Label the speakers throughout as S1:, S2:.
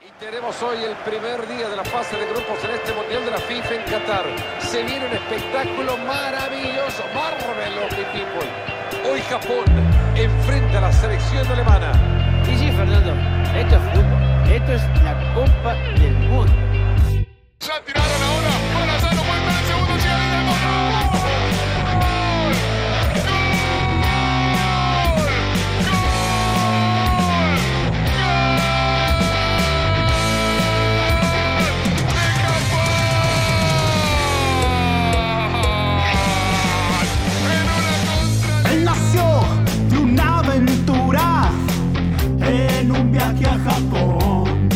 S1: Y tenemos hoy el primer día de la fase de grupos en este Mundial de la FIFA en Qatar. Se viene un espectáculo maravilloso, marvelous people. Hoy Japón enfrenta a la selección alemana.
S2: Y sí, Fernando, esto es fútbol, esto es la Copa del Mundo.
S3: La tiraron ahora, Balazano puede estar el segundo, llega el gol.
S4: Él nació de una aventura en un viaje a Japón.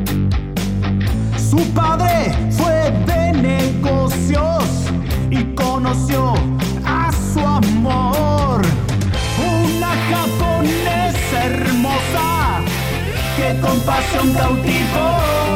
S4: Su padre fue de negocios y conoció a su amor. Una japonesa hermosa que con pasión cautivó.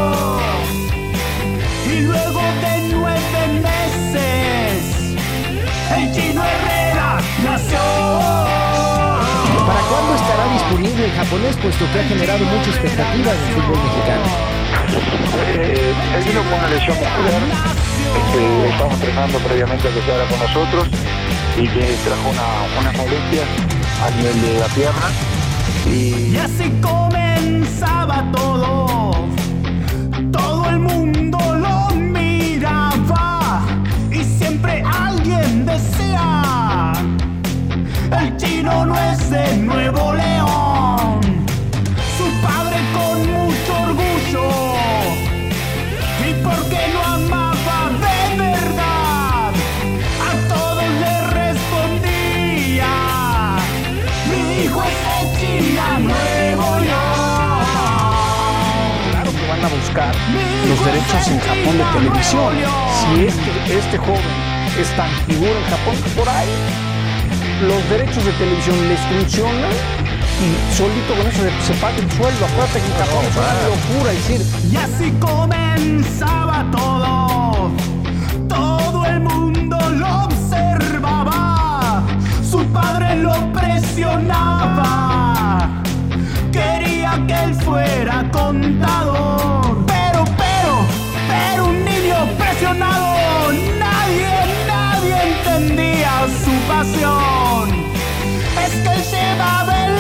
S4: Y luego de 9 meses, el Chino Herrera nació.
S5: ¿Para cuándo estará disponible el japonés, puesto que ha generado mucha expectativa en el fútbol mexicano?
S6: Él vino con una lesión muscular, estamos entrenando previamente a que se haga con nosotros y que trajo unas molestias a nivel de la pierna.
S4: Y así comenzaba todo. Todo el mundo lo miraba y siempre alguien decía: el Chino no es de Nuevo León. Su padre con mucho orgullo, y porque lo amaba de verdad, a todos le respondía: mi hijo es de China, Nuevo León.
S5: Claro que van a buscar los derechos en Japón de televisión. Si es que este joven es tan figura en Japón, por ahí los derechos de televisión les funcionan y solito con eso se paga el sueldo. Acuérdate que en Japón es una locura decir.
S4: Y así comenzaba todo. Todo el mundo lo observaba. Su padre lo presionaba. Quería que él fuera contador. Pero un niño presionado. Nadie entendía su pasión. Es que él llevaba en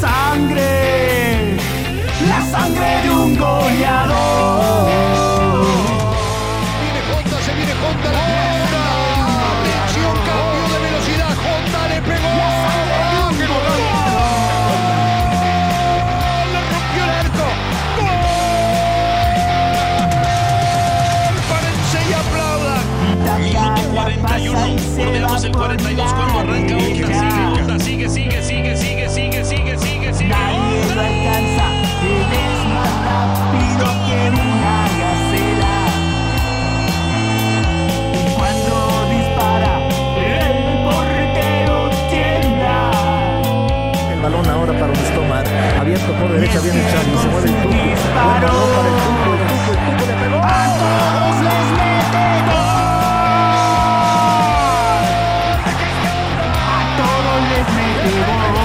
S4: la sangre de un goleador.
S1: Viene Honda, se viene Honda, la pelota. Atención, cambio de velocidad. Honda le pegó. ¡Qué gol! Le rompió el arco. ¡Gol! Párense y aplaudan.
S7: Minuto 41, bordeamos el 42 cuando arranca Honda. Sigue.
S4: Nadie lo alcanza, él es más rápido que una gacela. Y cuando dispara, el portero tiembla.
S5: El balón ahora para un Stomar. Abierto por derecha, viene Charlie, se mueve el Tuco. Buen balón para el Tuco le pegó.
S4: A todos les mete gol. A todos les mete gol.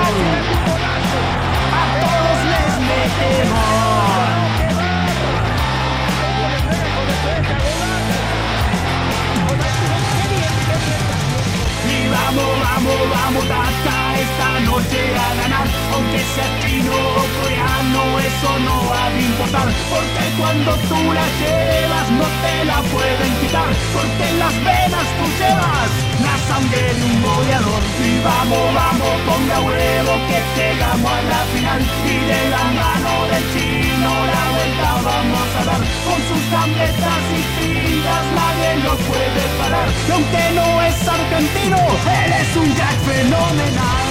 S4: Y vamos, hasta esta noche a ganar. Aunque sea chino o coreano, eso no va a importar. Porque cuando tú la llevas no te la pueden quitar. Porque en las venas tú llevas la sangre de un goleador. Y vamos, ponga huevo que llegamos a la final. Y de la mano del chino la vuelta vamos a dar. Con sus gambletas y fintas nadie lo puede parar. Y aunque no es argentino, él es un Jack fenomenal.